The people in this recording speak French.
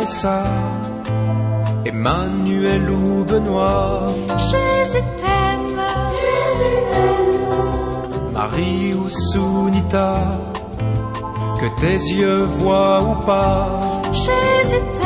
Vanessa, Emmanuel ou Benoît, Jésus t'aime, Marie ou Sunita, que tes yeux voient ou pas, Jésus t'aime.